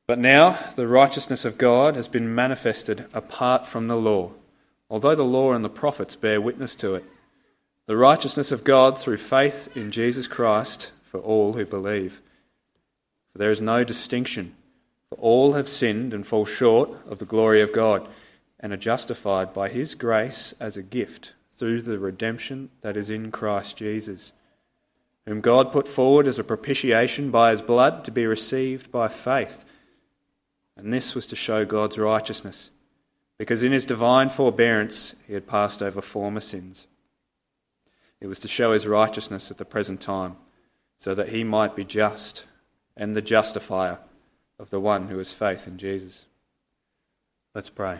But now the righteousness of God has been manifested apart from the law, although the law and the prophets bear witness to it. The righteousness of God through faith in Jesus Christ for all who believe. For there is no distinction, for all have sinned and fall short of the glory of God, and are justified by his grace as a gift through the redemption that is in Christ Jesus, whom God put forward as a propitiation by his blood to be received by faith. And this was to show God's righteousness, because in his divine forbearance he had passed over former sins. It was to show his righteousness at the present time, so that he might be just and the justifier of the one who has faith in Jesus. Let's pray.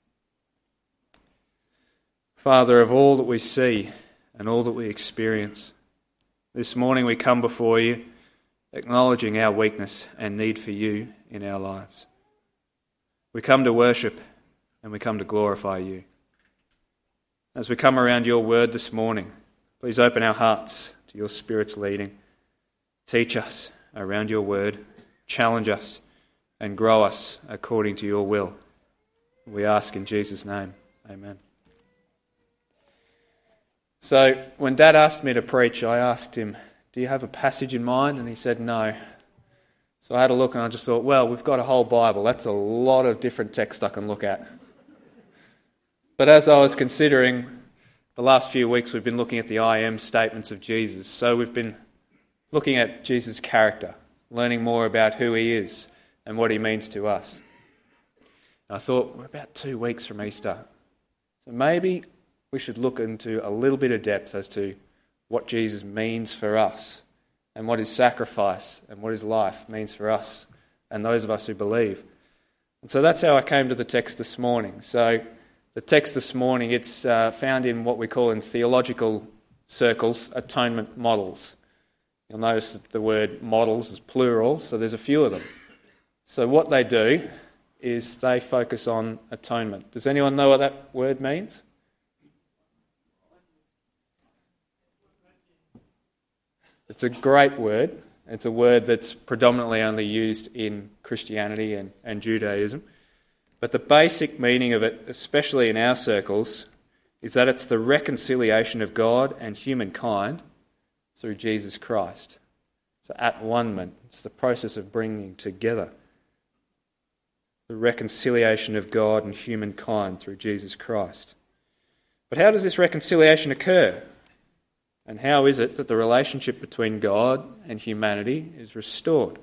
Father, of all that we see and all that we experience, this morning we come before you, acknowledging our weakness and need for you in our lives. We come to worship and we come to glorify you. As we come around your word this morning, please open our hearts to your Spirit's leading. Teach us around your word, challenge us, and grow us according to your will. We ask in Jesus' name. Amen. So, when Dad asked me to preach, I asked him, do you have a passage in mind? And he said no. So I had a look and I just thought, well, we've got a whole Bible. That's a lot of different text I can look at. But as I was considering, the last few weeks we've been looking at the I am statements of Jesus. So we've been looking at Jesus' character, learning more about who he is and what he means to us. And I thought, we're about 2 weeks from Easter. So maybe we should look into a little bit of depth as to what Jesus means for us and what his sacrifice and what his life means for us and those of us who believe. And so that's how I came to the text this morning. So the text this morning, it's found in what we call in theological circles atonement models. You'll notice that the word models is plural, so there's a few of them. So what they do is they focus on atonement. Does anyone know what that word means? It's a great word. It's a word that's predominantly only used in Christianity and Judaism. But the basic meaning of it, especially in our circles, is that it's the reconciliation of God and humankind through Jesus Christ. So at one-ment, it's the process of bringing together the reconciliation of God and humankind through Jesus Christ. But how does this reconciliation occur? And how is it that the relationship between God and humanity is restored?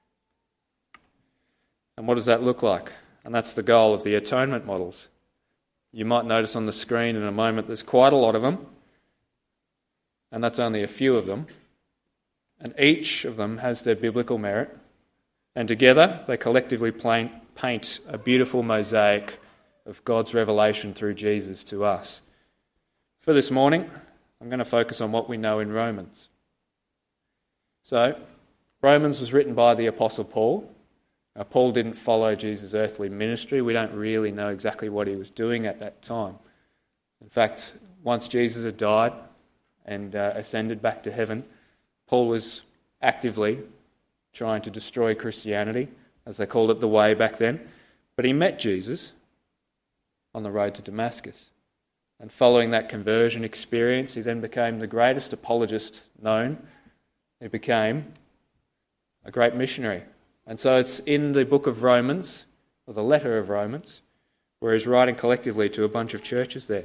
And what does that look like? And that's the goal of the atonement models. You might notice on the screen in a moment there's quite a lot of them, and that's only a few of them. And each of them has their biblical merit, and together they collectively paint a beautiful mosaic of God's revelation through Jesus to us. For this morning, I'm going to focus on what we know in Romans. So, Romans was written by the Apostle Paul. Now, Paul didn't follow Jesus' earthly ministry. We don't really know exactly what he was doing at that time. In fact, once Jesus had died and ascended back to heaven, Paul was actively trying to destroy Christianity, as they called it the way back then. But he met Jesus on the road to Damascus. And following that conversion experience, he then became the greatest apologist known. He became a great missionary. And so it's in the book of Romans, or the letter of Romans, where he's writing collectively to a bunch of churches there.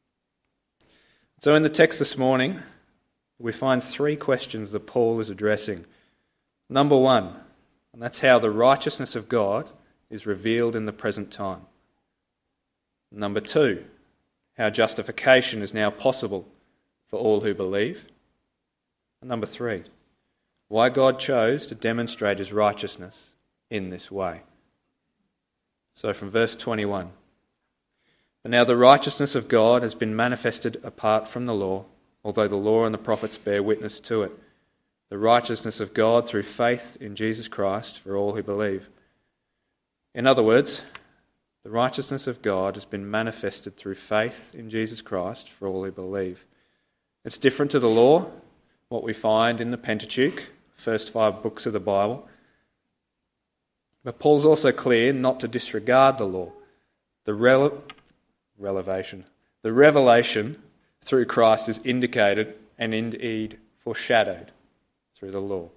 So in the text this morning, we find 3 questions that Paul is addressing. Number 1, and that's how the righteousness of God is revealed in the present time. Number 2, how justification is now possible for all who believe. And number 3, why God chose to demonstrate his righteousness in this way. So from verse 21, "But now the righteousness of God has been manifested apart from the law, although the law and the prophets bear witness to it. The righteousness of God through faith in Jesus Christ for all who believe." In other words, the righteousness of God has been manifested through faith in Jesus Christ for all who believe. It's different to the law, what we find in the Pentateuch, first 5 books of the Bible. But Paul's also clear not to disregard the law. The revelation through Christ is indicated and indeed foreshadowed through the law.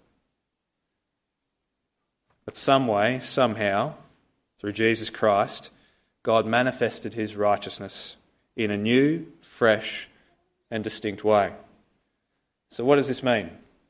But some way, somehow, through Jesus Christ, God manifested his righteousness in a new, fresh, and distinct way. So what does this mean?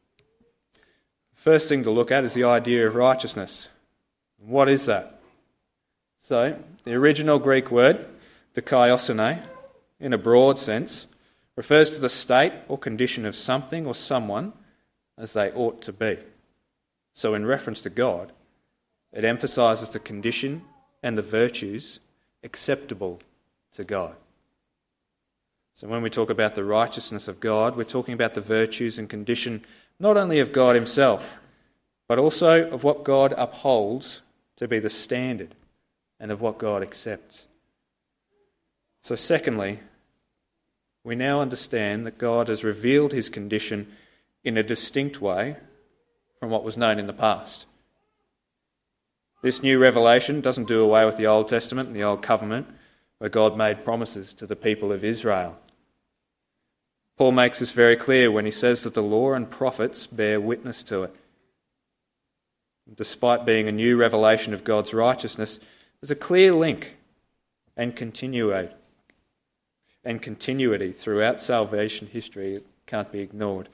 First thing to look at is the idea of righteousness. What is that? So, the original Greek word, dikaiosune, in a broad sense, refers to the state or condition of something or someone as they ought to be. So in reference to God, it emphasises the condition and the virtues acceptable to God. So when we talk about the righteousness of God, we're talking about the virtues and condition not only of God himself, but also of what God upholds to be the standard and of what God accepts. So secondly, we now understand that God has revealed his condition in a distinct way from what was known in the past. This new revelation doesn't do away with the Old Testament and the Old Covenant, where God made promises to the people of Israel. Paul makes this very clear when he says that the law and prophets bear witness to it. Despite being a new revelation of God's righteousness, there's a clear link and continuity throughout salvation history. It can't be ignored.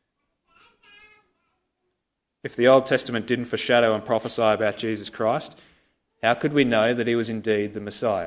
If the Old Testament didn't foreshadow and prophesy about Jesus Christ, how could we know that he was indeed the Messiah?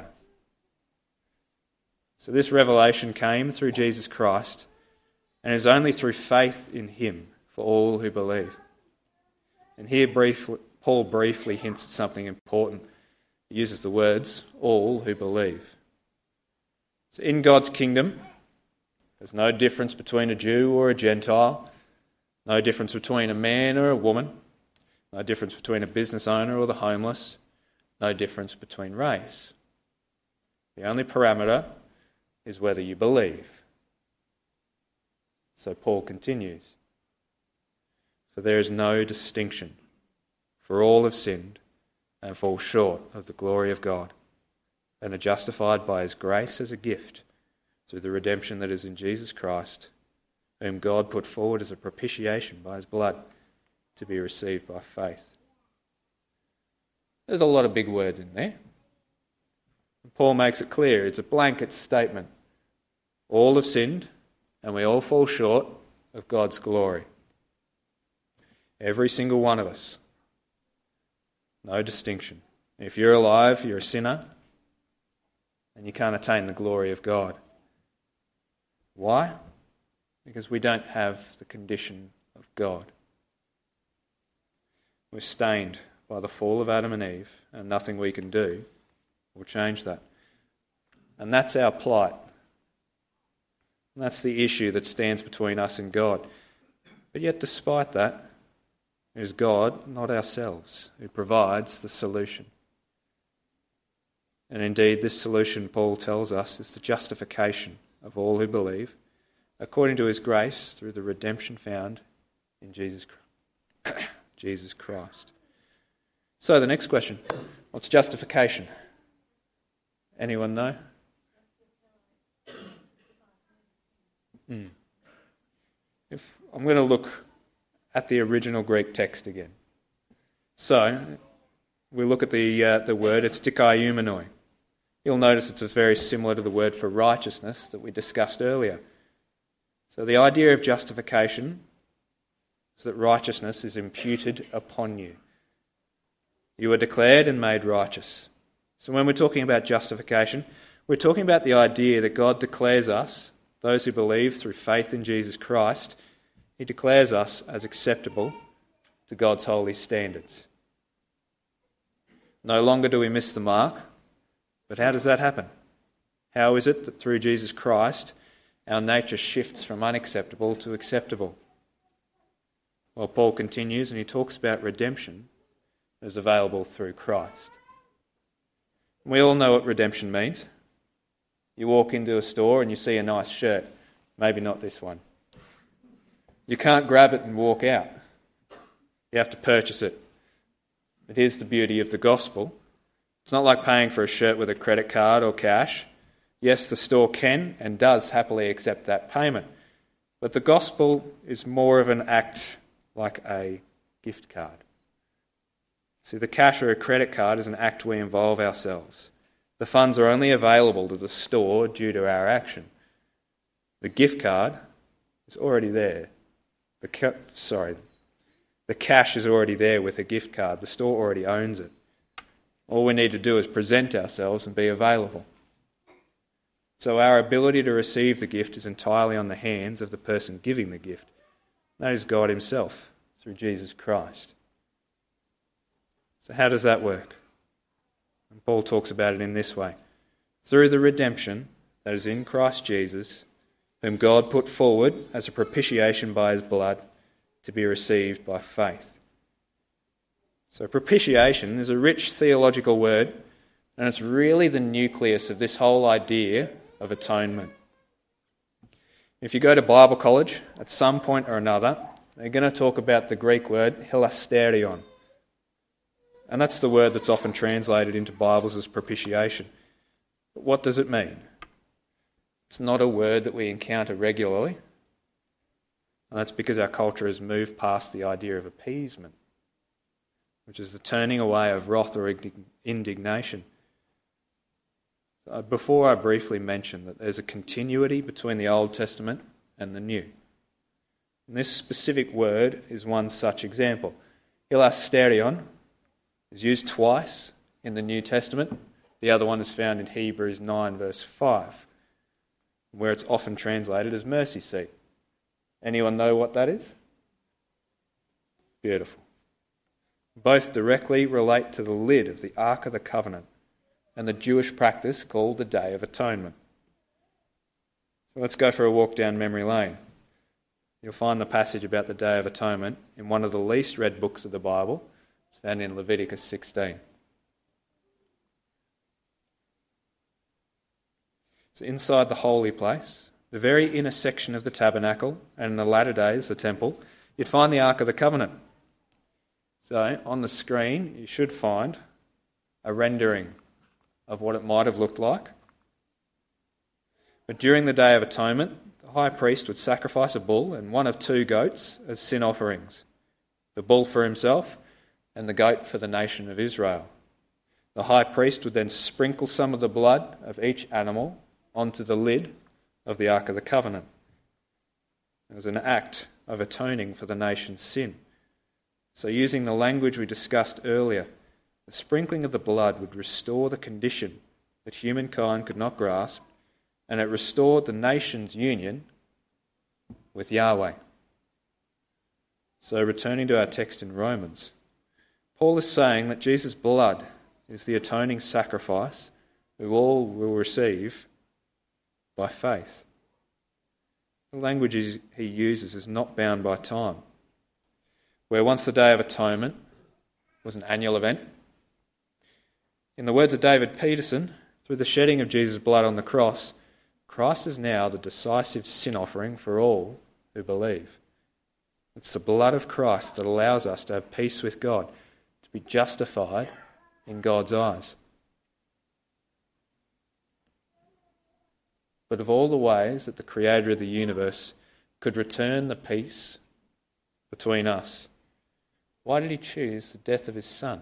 So this revelation came through Jesus Christ, and is only through faith in him for all who believe. And here Paul briefly hints at something important. He uses the words, all who believe. So in God's kingdom, there's no difference between a Jew or a Gentile, no difference between a man or a woman, no difference between a business owner or the homeless, no difference between race. The only parameter is whether you believe. So Paul continues, for there is no distinction, for all have sinned and fall short of the glory of God, and are justified by his grace as a gift through the redemption that is in Jesus Christ, whom God put forward as a propitiation by his blood to be received by faith. There's a lot of big words in there. Paul makes it clear, it's a blanket statement. All have sinned, and we all fall short of God's glory. Every single one of us. No distinction. If you're alive, you're a sinner, and you can't attain the glory of God. Why? Because we don't have the condition of God. We're stained by the fall of Adam and Eve, and nothing we can do will change that. And that's our plight. And that's the issue that stands between us and God. But yet despite that, it is God, not ourselves, who provides the solution. And indeed, this solution, Paul tells us, is the justification of all who believe, according to his grace, through the redemption found in Jesus Christ. So the next question, what's justification? Anyone know? If I'm going to look at the original Greek text again. So, we look at the word, it's dikaioumenoi. You'll notice it's very similar to the word for righteousness that we discussed earlier. So the idea of justification is that righteousness is imputed upon you. You are declared and made righteous. So when we're talking about justification, we're talking about the idea that God declares us, those who believe through faith in Jesus Christ, he declares us as acceptable to God's holy standards. No longer do we miss the mark, but how does that happen? How is it that through Jesus Christ our nature shifts from unacceptable to acceptable? Well, Paul continues and he talks about redemption as available through Christ. We all know what redemption means. You walk into a store and you see a nice shirt. Maybe not this one. You can't grab it and walk out. You have to purchase it. But here's the beauty of the gospel. It's not like paying for a shirt with a credit card or cash. Yes, the store can and does happily accept that payment. But the gospel is more of an act like a gift card. See, the cash or a credit card is an act we involve ourselves. The funds are only available to the store due to our action. The gift card is already there. The cash is already there with a gift card. The store already owns it. All we need to do is present ourselves and be available. So our ability to receive the gift is entirely on the hands of the person giving the gift. That is God himself through Jesus Christ. So how does that work? And Paul talks about it in this way. Through the redemption that is in Christ Jesus, whom God put forward as a propitiation by his blood to be received by faith. So propitiation is a rich theological word, and it's really the nucleus of this whole idea of atonement. If you go to Bible college, at some point or another, they're going to talk about the Greek word hilasterion. And that's the word that's often translated into Bibles as propitiation. But what does it mean? It's not a word that we encounter regularly. And that's because our culture has moved past the idea of appeasement, which is the turning away of wrath or indignation. Before I briefly mention that there's a continuity between the Old Testament and the New. And this specific word is one such example. Hilasterion is used twice in the New Testament. The other one is found in Hebrews 9 verse 5, where it's often translated as mercy seat. Anyone know what that is? Beautiful. Both directly relate to the lid of the Ark of the Covenant and the Jewish practice called the Day of Atonement. So let's go for a walk down memory lane. You'll find the passage about the Day of Atonement in one of the least read books of the Bible. It's found in Leviticus 16. So inside the holy place, the very inner section of the tabernacle, and in the latter days the temple, you'd find the Ark of the Covenant. So on the screen you should find a rendering of what it might have looked like. But during the Day of Atonement, the high priest would sacrifice a bull and one of two goats as sin offerings, the bull for himself and the goat for the nation of Israel. The high priest would then sprinkle some of the blood of each animal onto the lid of the Ark of the Covenant. It was an act of atoning for the nation's sin. So using the language we discussed earlier, the sprinkling of the blood would restore the condition that humankind could not grasp, and it restored the nation's union with Yahweh. So returning to our text in Romans, Paul is saying that Jesus' blood is the atoning sacrifice we all will receive by faith. The language he uses is not bound by time. Where once the Day of Atonement was an annual event, in the words of David Peterson, through the shedding of Jesus' blood on the cross, Christ is now the decisive sin offering for all who believe. It's the blood of Christ that allows us to have peace with God, to be justified in God's eyes. But of all the ways that the Creator of the universe could return the peace between us, why did he choose the death of his Son?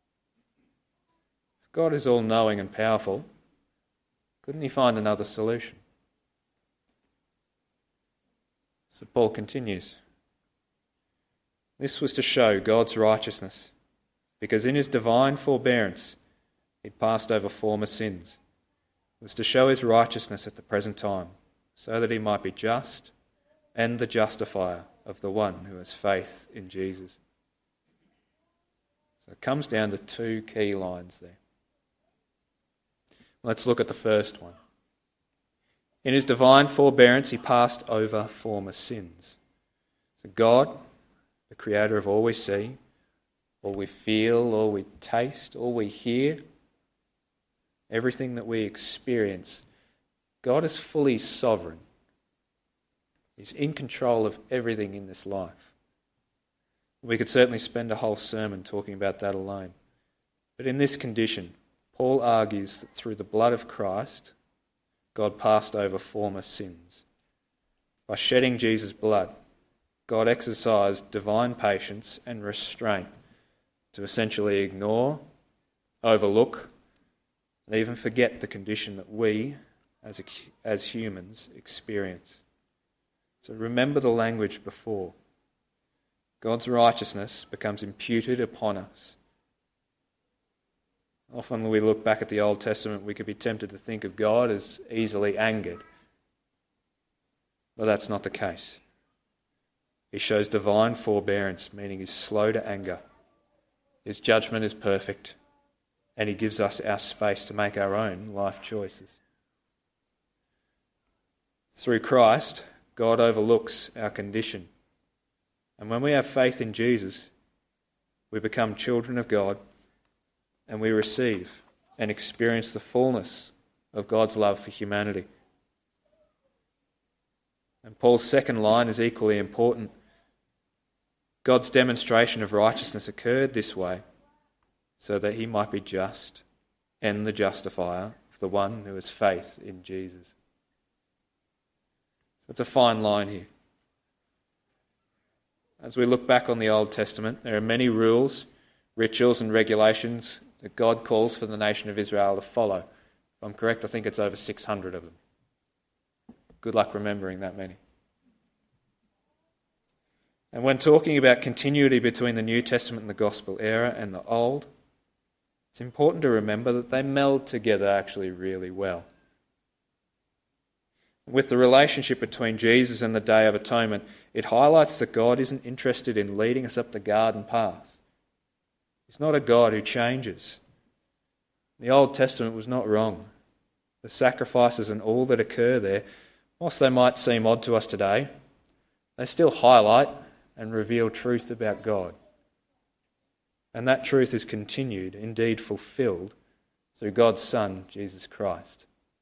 If God is all-knowing and powerful, couldn't he find another solution? So Paul continues. This was to show God's righteousness, because in his divine forbearance he passed over former sins. It was to show his righteousness at the present time, so that he might be just and the justifier of the one who has faith in Jesus. So it comes down to two key lines there. Let's look at the first one. In his divine forbearance, he passed over former sins. So God, the Creator of all we see, all we feel, all we taste, all we hear, everything that we experience, God is fully sovereign. He's in control of everything in this life. We could certainly spend a whole sermon talking about that alone. But in this condition, Paul argues that through the blood of Christ, God passed over former sins. By shedding Jesus' blood, God exercised divine patience and restraint to essentially ignore, overlook, and even forget the condition that we, as humans, experience. So remember the language before. God's righteousness becomes imputed upon us. Often when we look back at the Old Testament, we could be tempted to think of God as easily angered. But that's not the case. He shows divine forbearance, meaning he's slow to anger. His judgment is perfect, and he gives us our space to make our own life choices. Through Christ, God overlooks our condition. And when we have faith in Jesus, we become children of God, and we receive and experience the fullness of God's love for humanity. And Paul's second line is equally important. God's demonstration of righteousness occurred this way, so that he might be just and the justifier of the one who has faith in Jesus. It's a fine line here. As we look back on the Old Testament, there are many rules, rituals and regulations that God calls for the nation of Israel to follow. If I'm correct, I think it's over 600 of them. Good luck remembering that many. And when talking about continuity between the New Testament and the Gospel era and the Old, it's important to remember that they meld together actually really well. With the relationship between Jesus and the Day of Atonement, it highlights that God isn't interested in leading us up the garden path. He's not a God who changes. The Old Testament was not wrong. The sacrifices and all that occur there, whilst they might seem odd to us today, they still highlight and reveal truth about God. And that truth is continued, indeed fulfilled, through God's Son, Jesus Christ.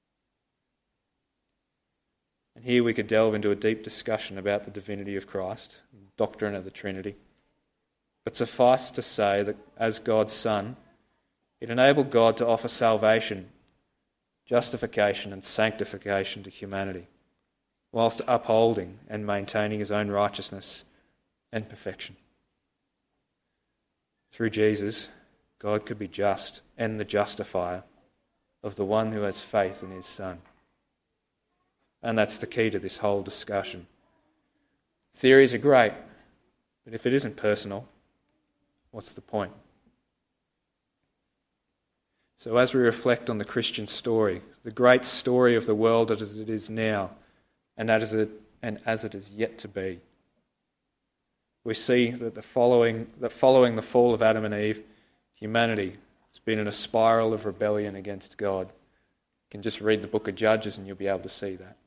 And here we could delve into a deep discussion about the divinity of Christ, doctrine of the Trinity. But suffice to say that as God's Son, it enabled God to offer salvation, justification and sanctification to humanity, whilst upholding and maintaining his own righteousness and perfection. Through Jesus, God could be just and the justifier of the one who has faith in his Son. And that's the key to this whole discussion. Theories are great, but if it isn't personal, what's the point? So as we reflect on the Christian story, the great story of the world as it is now, and as it is yet to be, we see that following the fall of Adam and Eve, humanity has been in a spiral of rebellion against God. You can just read the book of Judges and you'll be able to see that.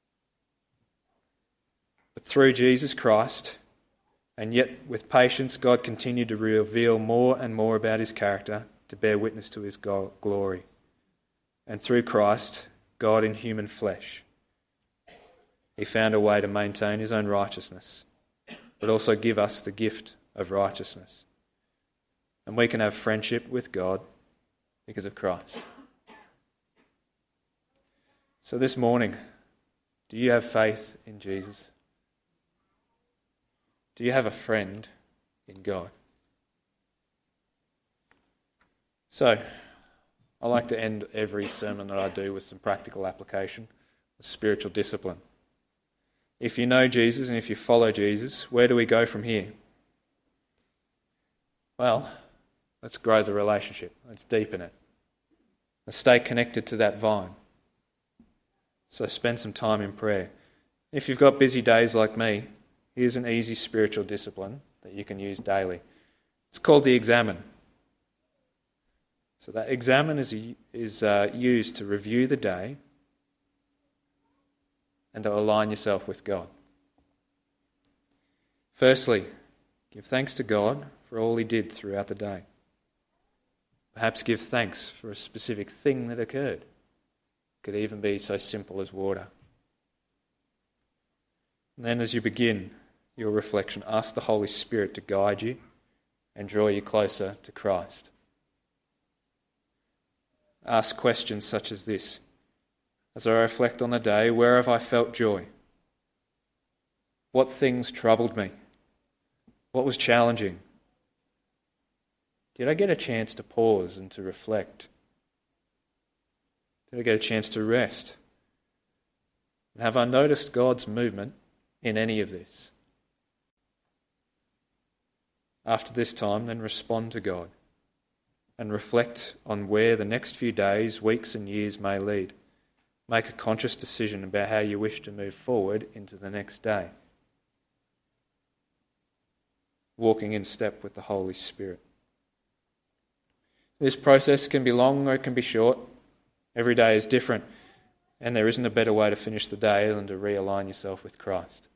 But through Jesus Christ, and yet with patience, God continued to reveal more and more about his character to bear witness to his glory. And through Christ, God in human flesh, he found a way to maintain his own righteousness, but also give us the gift of righteousness. And we can have friendship with God because of Christ. So this morning, do you have faith in Jesus? Do you have a friend in God? So, I like to end every sermon that I do with some practical application, with spiritual discipline. If you know Jesus and if you follow Jesus, where do we go from here? Well, let's grow the relationship. Let's deepen it. Let's stay connected to that vine. So spend some time in prayer. If you've got busy days like me, here's an easy spiritual discipline that you can use daily. It's called the Examen. So that Examen is used to review the day and to align yourself with God. Firstly, give thanks to God for all he did throughout the day. Perhaps give thanks for a specific thing that occurred. It could even be so simple as water. And then as you begin, your reflection. Ask the Holy Spirit to guide you and draw you closer to Christ. Ask questions such as this. As I reflect on the day, where have I felt joy? What things troubled me? What was challenging? Did I get a chance to pause and to reflect? Did I get a chance to rest? And have I noticed God's movement in any of this? After this time, then respond to God and reflect on where the next few days, weeks and years may lead. Make a conscious decision about how you wish to move forward into the next day, walking in step with the Holy Spirit. This process can be long or it can be short. Every day is different, and there isn't a better way to finish the day than to realign yourself with Christ.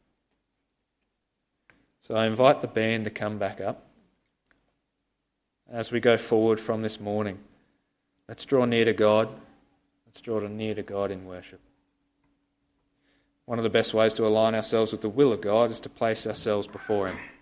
So I invite the band to come back up. As we go forward from this morning, let's draw near to God. Let's draw near to God in worship. One of the best ways to align ourselves with the will of God is to place ourselves before Him.